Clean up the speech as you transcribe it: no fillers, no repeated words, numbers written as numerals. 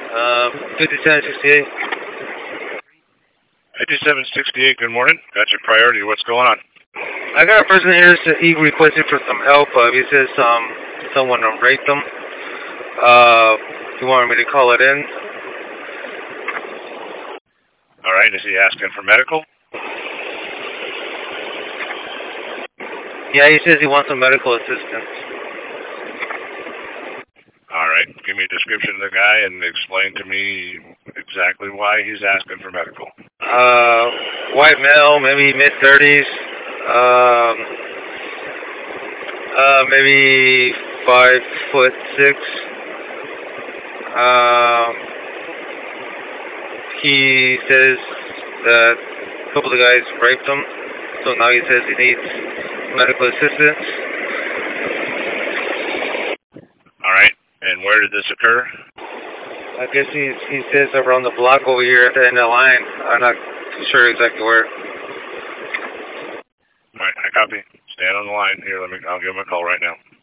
5768. 5768, good morning. Got your priority. What's going on? I got a person here that he requested for some help. He says someone raped him. He wanted me to call it in. All right, is he asking for medical? Yeah, he says he wants some medical assistance. All right, give me a description of the guy and explain to me exactly why he's asking for medical. White male, maybe mid-30s. Maybe 5'6". He says that a couple of guys raped him, so now he says he needs medical assistance. All right, and where did this occur? I guess he says around the block over here at the end of the line. I'm not sure exactly where. All right, I copy. Stand on the line here. I'll give him a call right now.